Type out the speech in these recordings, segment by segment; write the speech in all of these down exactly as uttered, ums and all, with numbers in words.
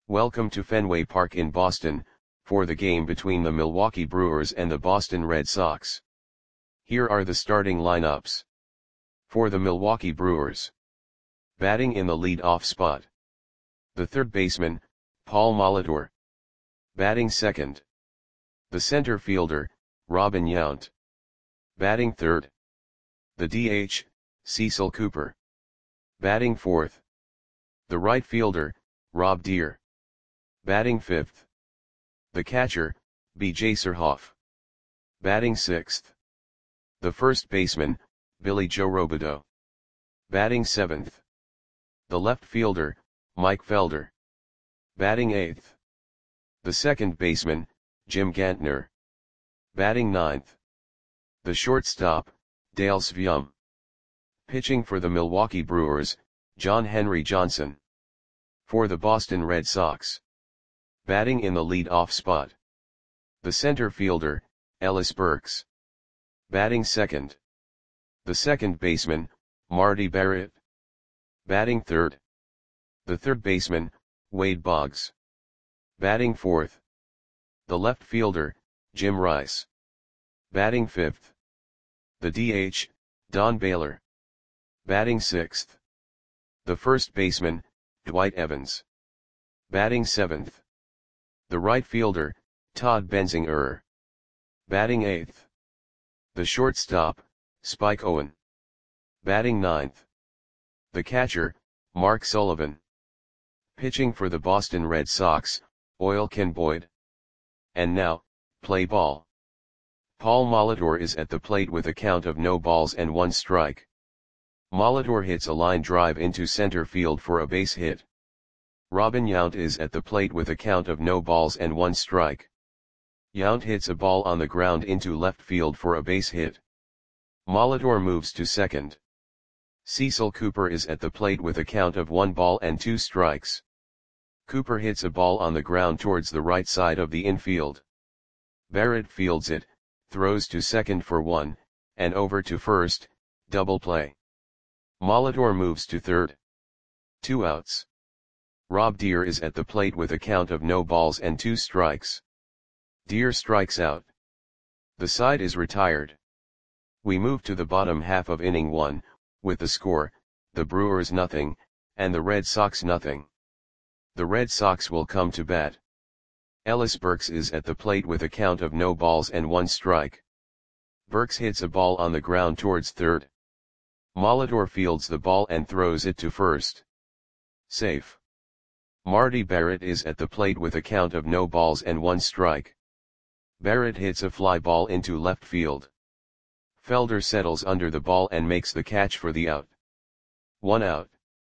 Welcome to Fenway Park in Boston, for the game between the Milwaukee Brewers and the Boston Red Sox. Here are the starting lineups. For the Milwaukee Brewers. Batting in the lead-off spot. The third baseman, Paul Molitor. Batting second. The center fielder, Robin Yount. Batting third. The D H, Cecil Cooper. Batting fourth. The right fielder, Rob Deer. Batting fifth. The catcher, B J Surhoff. Batting sixth. The first baseman, Billy Joe Robideau. Batting seventh. The left fielder, Mike Felder. Batting eighth. The second baseman, Jim Gantner. Batting ninth. The shortstop, Dale Sveum. Pitching for the Milwaukee Brewers, John Henry Johnson. For the Boston Red Sox. Batting in the lead-off spot. The center fielder, Ellis Burks. Batting second. The second baseman, Marty Barrett. Batting third. The third baseman, Wade Boggs. Batting fourth. The left fielder, Jim Rice. Batting fifth. The D H, Don Baylor. Batting sixth. The first baseman, Dwight Evans. Batting seventh. The right fielder, Todd Benzinger. Batting eighth. The shortstop, Spike Owen. Batting ninth. The catcher, Mark Sullivan. Pitching for the Boston Red Sox, Oil Ken Boyd. And now, play ball. Paul Molitor is at the plate with a count of no balls and one strike. Molitor hits a line drive into center field for a base hit. Robin Yount is at the plate with a count of no balls and one strike. Yount hits a ball on the ground into left field for a base hit. Molitor moves to second. Cecil Cooper is at the plate with a count of one ball and two strikes. Cooper hits a ball on the ground towards the right side of the infield. Barrett fields it, throws to second for one, and over to first, double play. Molitor moves to third. Two outs. Rob Deer is at the plate with a count of no balls and two strikes. Deer strikes out. The side is retired. We move to the bottom half of inning one, with the score, the Brewers nothing, and the Red Sox nothing. The Red Sox will come to bat. Ellis Burks is at the plate with a count of no balls and one strike. Burks hits a ball on the ground towards third. Molitor fields the ball and throws it to first. Safe. Marty Barrett is at the plate with a count of no balls and one strike. Barrett hits a fly ball into left field. Felder settles under the ball and makes the catch for the out. One out.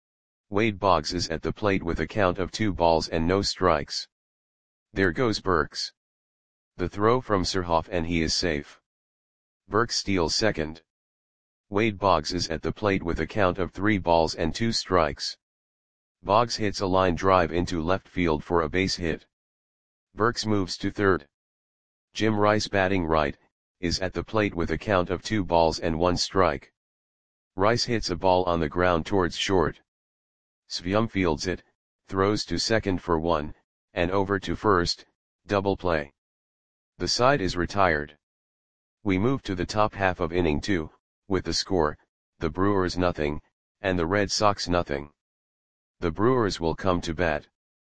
Wade Boggs is at the plate with a count of two balls and no strikes. There goes Burks. The throw from Surhoff and he is safe. Burks steals second. Wade Boggs is at the plate with a count of three balls and two strikes. Boggs hits a line drive into left field for a base hit. Burks moves to third. Jim Rice, batting right, is at the plate with a count of two balls and one strike. Rice hits a ball on the ground towards short. Sveum fields it, throws to second for one, and over to first, double play. The side is retired. We move to the top half of inning two, with the score, the Brewers nothing, and the Red Sox nothing. The Brewers will come to bat.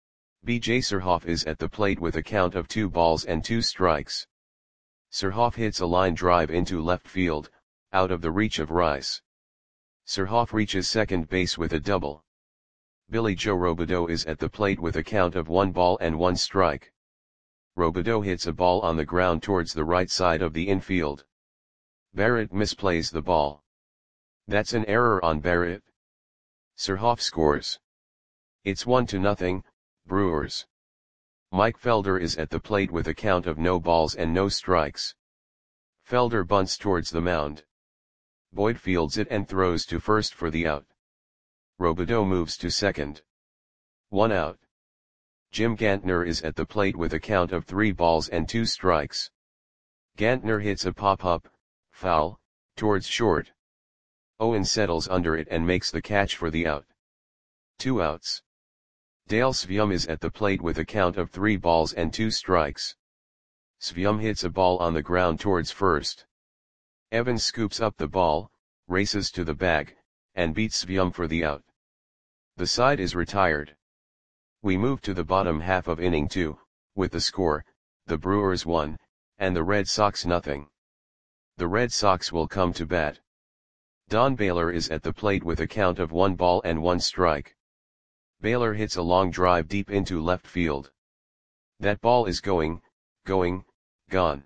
B J Surhoff is at the plate with a count of two balls and two strikes. Surhoff hits a line drive into left field, out of the reach of Rice. Surhoff reaches second base with a double. Billy Joe Robideau is at the plate with a count of one ball and one strike. Robideau hits a ball on the ground towards the right side of the infield. Barrett misplays the ball. That's an error on Barrett. Surhoff scores. It's one to nothing, Brewers. Mike Felder is at the plate with a count of no balls and no strikes. Felder bunts towards the mound. Boyd fields it and throws to first for the out. Robideau moves to second. One out. Jim Gantner is at the plate with a count of three balls and two strikes. Gantner hits a pop-up, foul, towards short. Owen settles under it and makes the catch for the out. Two outs. Dale Svium is at the plate with a count of three balls and two strikes. Svium hits a ball on the ground towards first. Evans scoops up the ball, races to the bag, and beats Svium for the out. The side is retired. We move to the bottom half of inning two, with the score, the Brewers one, and the Red Sox nothing. The Red Sox will come to bat. Don Baylor is at the plate with a count of one ball and one strike. Baylor hits a long drive deep into left field. That ball is going, going, gone.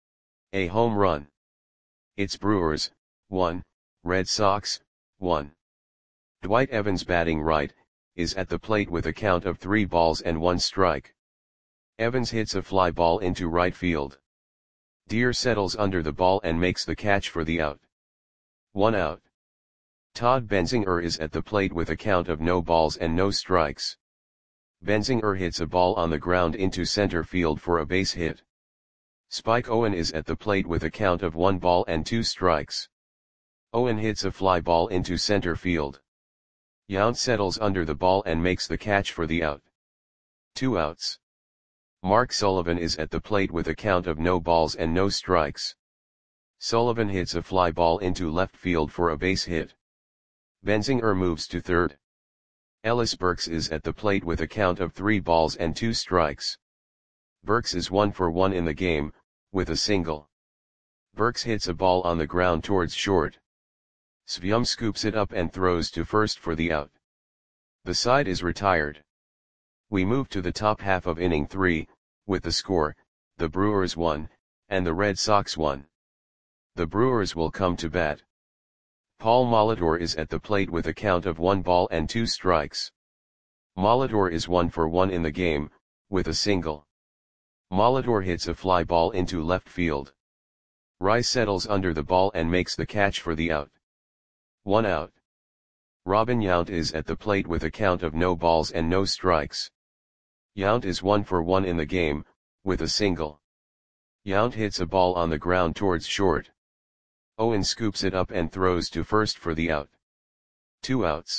A home run. It's Brewers, one, Red Sox, one. Dwight Evans, batting right, is at the plate with a count of three balls and one strike. Evans hits a fly ball into right field. Deer settles under the ball and makes the catch for the out. One out. Todd Benzinger is at the plate with a count of no balls and no strikes. Benzinger hits a ball on the ground into center field for a base hit. Spike Owen is at the plate with a count of one ball and two strikes. Owen hits a fly ball into center field. Yount settles under the ball and makes the catch for the out. Two outs. Mark Sullivan is at the plate with a count of no balls and no strikes. Sullivan hits a fly ball into left field for a base hit. Benzinger moves to third. Ellis Burks is at the plate with a count of three balls and two strikes. Burks is one for one in the game, with a single. Burks hits a ball on the ground towards short. Svium scoops it up and throws to first for the out. The side is retired. We move to the top half of inning three, with the score, the Brewers one, and the Red Sox one. The Brewers will come to bat. Paul Molitor is at the plate with a count of one ball and two strikes. Molitor is one for one in the game, with a single. Molitor hits a fly ball into left field. Rice settles under the ball and makes the catch for the out. One out. Robin Yount is at the plate with a count of no balls and no strikes. Yount is one for one in the game, with a single. Yount hits a ball on the ground towards short. Owen scoops it up and throws to first for the out. Two outs.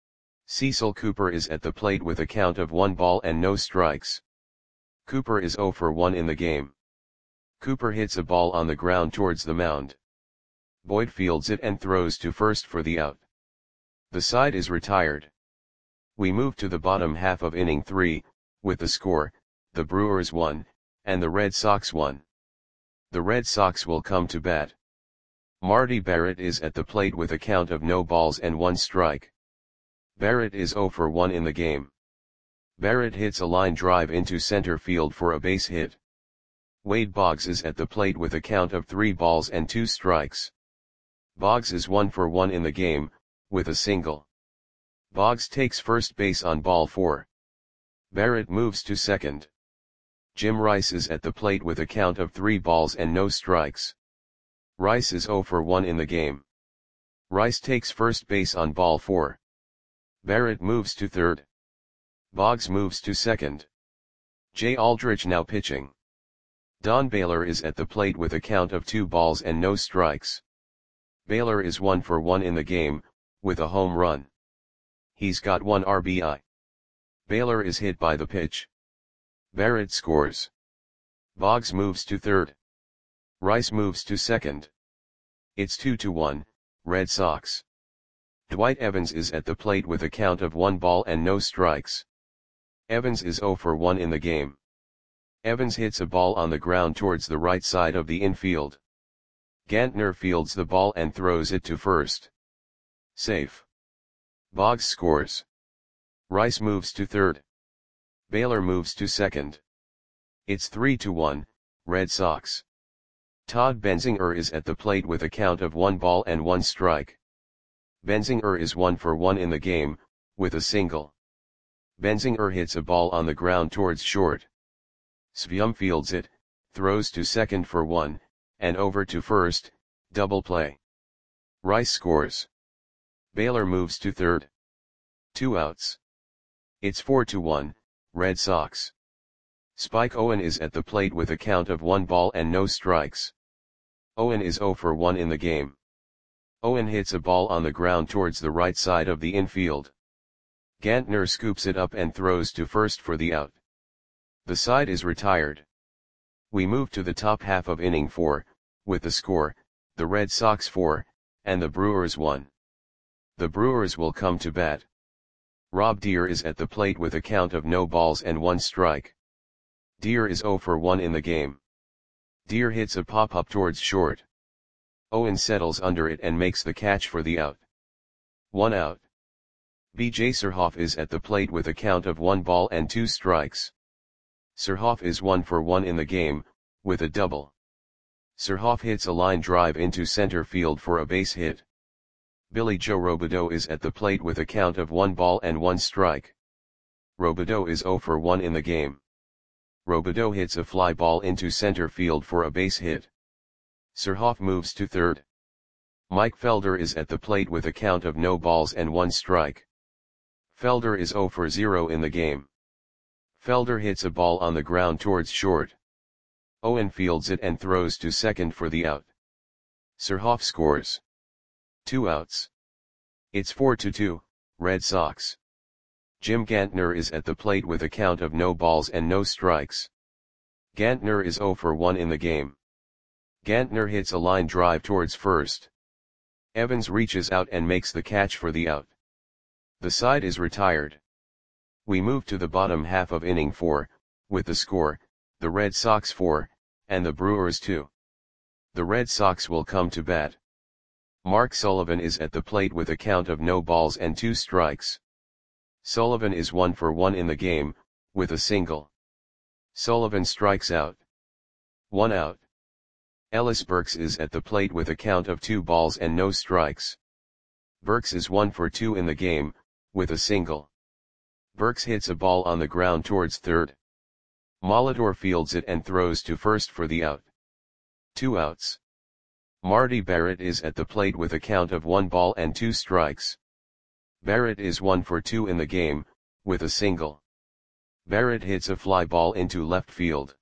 Cecil Cooper is at the plate with a count of one ball and no strikes. Cooper is zero for one in the game. Cooper hits a ball on the ground towards the mound. Boyd fields it and throws to first for the out. The side is retired. We move to the bottom half of inning three, with the score, the Brewers one, and the Red Sox one. The Red Sox will come to bat. Marty Barrett is at the plate with a count of no balls and one strike. Barrett is zero for one in the game. Barrett hits a line drive into center field for a base hit. Wade Boggs is at the plate with a count of three balls and two strikes. Boggs is one for one in the game, with a single. Boggs takes first base on ball four. Barrett moves to second. Jim Rice is at the plate with a count of three balls and no strikes. Rice is zero for one in the game. Rice takes first base on ball four. Barrett moves to third. Boggs moves to second. Jay Aldrich now pitching. Don Baylor is at the plate with a count of two balls and no strikes. Baylor is one for one in the game, with a home run. He's got one R B I. Baylor is hit by the pitch. Barrett scores. Boggs moves to third. Rice moves to second. It's two to one, Red Sox. Dwight Evans is at the plate with a count of one ball and no strikes. Evans is zero for one in the game. Evans hits a ball on the ground towards the right side of the infield. Gantner fields the ball and throws it to first. Safe. Boggs scores. Rice moves to third. Baylor moves to second. It's three to one, Red Sox. Todd Benzinger is at the plate with a count of one ball and one strike. Benzinger is one for one in the game, with a single. Benzinger hits a ball on the ground towards short. Svium fields it, throws to second for one, and over to first, double play. Rice scores. Baylor moves to third. Two outs. It's four to one, Red Sox. Spike Owen is at the plate with a count of one ball and no strikes. Owen is zero for one in the game. Owen hits a ball on the ground towards the right side of the infield. Gantner scoops it up and throws to first for the out. The side is retired. We move to the top half of inning four, with the score, the Red Sox four, and the Brewers one. The Brewers will come to bat. Rob Deer is at the plate with a count of no balls and one strike. Deer is oh for one in the game. Deer hits a pop-up towards short. Owen settles under it and makes the catch for the out. One out. B J Surhoff is at the plate with a count of one ball and two strikes. Surhoff is one for one in the game, with a double. Surhoff hits a line drive into center field for a base hit. Billy Joe Robideau is at the plate with a count of one ball and one strike. Robideau is oh for one in the game. Robideau hits a fly ball into center field for a base hit. Surhoff moves to third. Mike Felder is at the plate with a count of no balls and one strike. Felder is oh for zero in the game. Felder hits a ball on the ground towards short. Owen fields it and throws to second for the out. Surhoff scores. Two outs. It's four to two, Red Sox. Jim Gantner is at the plate with a count of no balls and no strikes. Gantner is oh for one in the game. Gantner hits a line drive towards first. Evans reaches out and makes the catch for the out. The side is retired. We move to the bottom half of inning four, with the score, the Red Sox four, and the Brewers two. The Red Sox will come to bat. Mark Sullivan is at the plate with a count of no balls and two strikes. Sullivan is one for one in the game, with a single. Sullivan strikes out. One out. Ellis Burks is at the plate with a count of two balls and no strikes. Burks is one for two in the game, with a single. Burks hits a ball on the ground towards third. Molitor fields it and throws to first for the out. Two outs. Marty Barrett is at the plate with a count of one ball and two strikes. Barrett is one for two in the game, with a single. Barrett hits a fly ball into left field.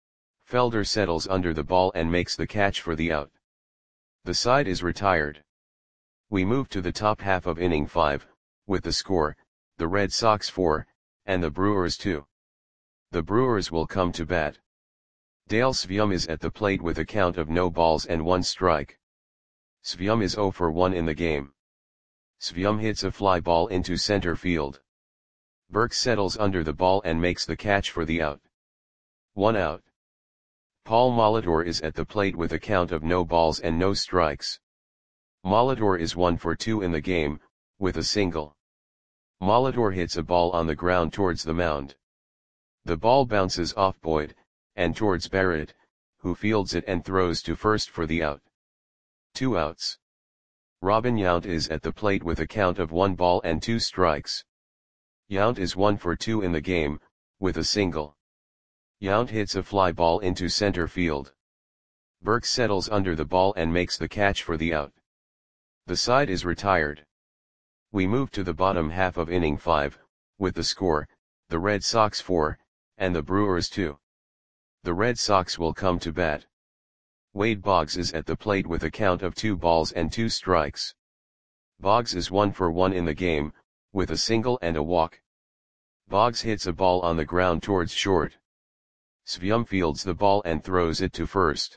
Felder settles under the ball and makes the catch for the out. The side is retired. We move to the top half of inning five, with the score, the Red Sox four, and the Brewers two. The Brewers will come to bat. Dale Svium is at the plate with a count of no balls and one strike. Svium is oh for one in the game. Svium hits a fly ball into center field. Burks settles under the ball and makes the catch for the out. One out. Paul Molitor is at the plate with a count of no balls and no strikes. Molitor is one for two in the game, with a single. Molitor hits a ball on the ground towards the mound. The ball bounces off Boyd, and towards Barrett, who fields it and throws to first for the out. Two outs. Robin Yount is at the plate with a count of one ball and two strikes. Yount is one for two in the game, with a single. Yount hits a fly ball into center field. Burks settles under the ball and makes the catch for the out. The side is retired. We move to the bottom half of inning five, with the score, the Red Sox four, and the Brewers two. The Red Sox will come to bat. Wade Boggs is at the plate with a count of two balls and two strikes. Boggs is one for one in the game, with a single and a walk. Boggs hits a ball on the ground towards short. Svium fields the ball and throws it to first.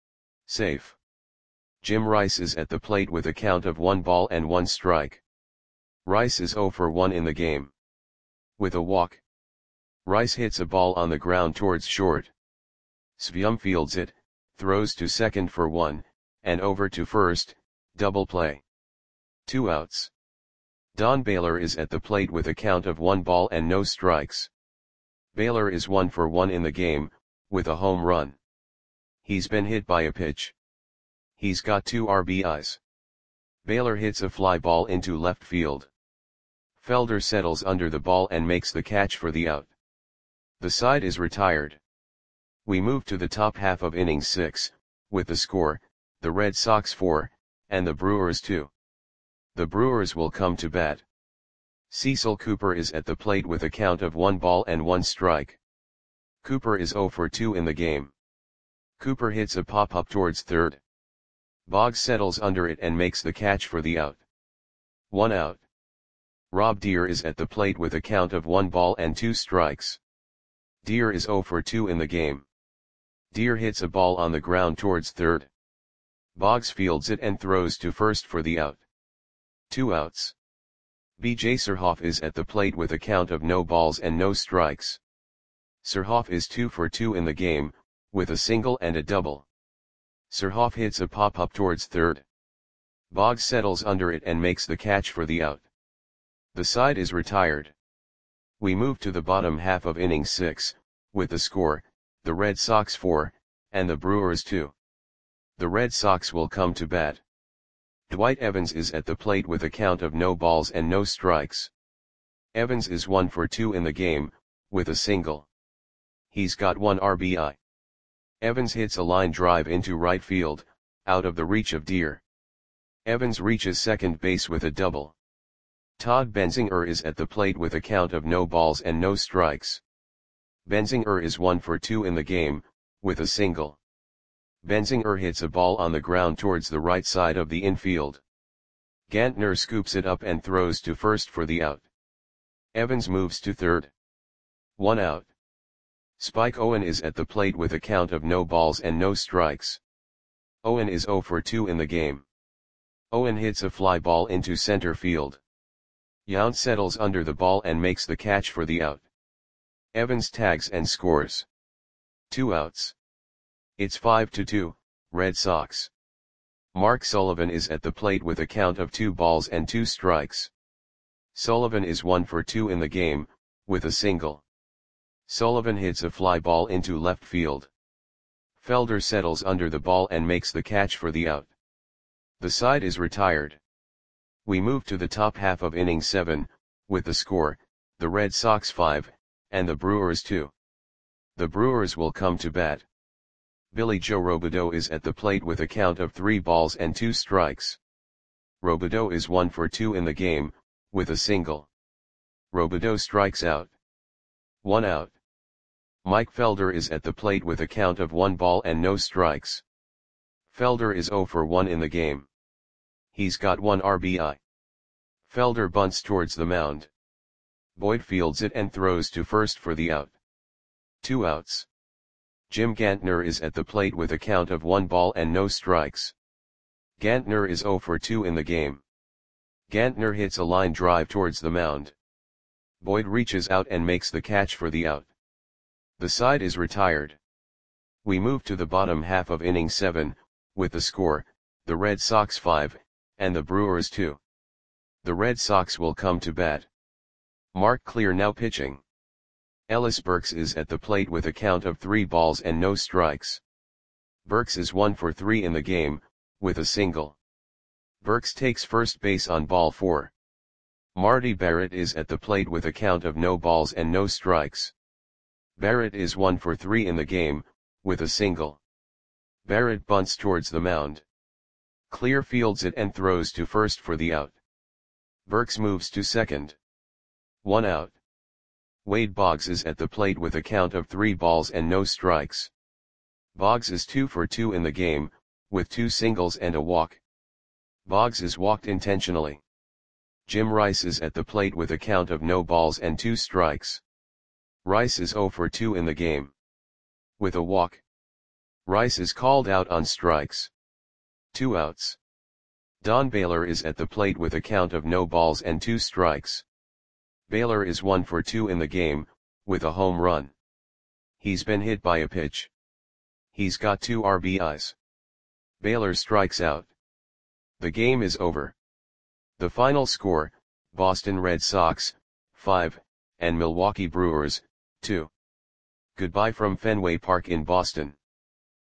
Safe. Jim Rice is at the plate with a count of one ball and one strike. Rice is oh for one in the game. With a walk. Rice hits a ball on the ground towards short. Svium fields it, throws to second for one, and over to first, double play. Two outs. Don Baylor is at the plate with a count of one ball and no strikes. Baylor is one for one in the game, with a home run. He's been hit by a pitch. He's got two R B Is. Baylor hits a fly ball into left field. Felder settles under the ball and makes the catch for the out. The side is retired. We move to the top half of inning six, with the score, the Red Sox four, and the Brewers two. The Brewers will come to bat. Cecil Cooper is at the plate with a count of one ball and one strike. Cooper is oh for two in the game. Cooper hits a pop-up towards third. Boggs settles under it and makes the catch for the out. One out. Rob Deer is at the plate with a count of one ball and two strikes. Deer is zero for two in the game. Deer hits a ball on the ground towards third. Boggs fields it and throws to first for the out. Two outs. B J Surhoff is at the plate with a count of no balls and no strikes. Surhoff is two for two in the game, with a single and a double. Surhoff hits a pop-up towards third. Boggs settles under it and makes the catch for the out. The side is retired. We move to the bottom half of inning six, with the score, the Red Sox four, and the Brewers two. The Red Sox will come to bat. Dwight Evans is at the plate with a count of no balls and no strikes. Evans is one for two in the game, with a single. He's got one R B I. Evans hits a line drive into right field, out of the reach of Deer. Evans reaches second base with a double. Todd Benzinger is at the plate with a count of no balls and no strikes. Benzinger is one for two in the game, with a single. Benzinger hits a ball on the ground towards the right side of the infield. Gantner scoops it up and throws to first for the out. Evans moves to third. One out. Spike Owen is at the plate with a count of no balls and no strikes. Owen is zero for two in the game. Owen hits a fly ball into center field. Yount settles under the ball and makes the catch for the out. Evans tags and scores. Two outs. It's five to two, Red Sox. Mark Sullivan is at the plate with a count of two balls and two strikes. Sullivan is one for two in the game, with a single. Sullivan hits a fly ball into left field. Felder settles under the ball and makes the catch for the out. The side is retired. We move to the top half of inning seven, with the score, the Red Sox five, and the Brewers two. The Brewers will come to bat. Billy Joe Robideau is at the plate with a count of three balls and two strikes. Robideau is one for two in the game, with a single. Robideau strikes out. One out. Mike Felder is at the plate with a count of one ball and no strikes. Felder is zero for one in the game. He's got one R B I. Felder bunts towards the mound. Boyd fields it and throws to first for the out. Two outs. Jim Gantner is at the plate with a count of one ball and no strikes. Gantner is zero for two in the game. Gantner hits a line drive towards the mound. Boyd reaches out and makes the catch for the out. The side is retired. We move to the bottom half of inning seven, with the score, the Red Sox five, and the Brewers two. The Red Sox will come to bat. Mark Clear now pitching. Ellis Burks is at the plate with a count of three balls and no strikes. Burks is one for three in the game, with a single. Burks takes first base on ball four. Marty Barrett is at the plate with a count of no balls and no strikes. Barrett is one for three in the game, with a single. Barrett bunts towards the mound. Clear fields it and throws to first for the out. Burks moves to second. One out. Wade Boggs is at the plate with a count of three balls and no strikes. Boggs is two for two in the game, with two singles and a walk. Boggs is walked intentionally. Jim Rice is at the plate with a count of no balls and two strikes. Rice is zero for two in the game. With a walk. Rice is called out on strikes. Two outs. Don Baylor is at the plate with a count of no balls and two strikes. Baylor is one for two in the game, with a home run. He's been hit by a pitch. He's got two R B Is. Baylor strikes out. The game is over. The final score, Boston Red Sox, five, and Milwaukee Brewers, two. Goodbye from Fenway Park in Boston.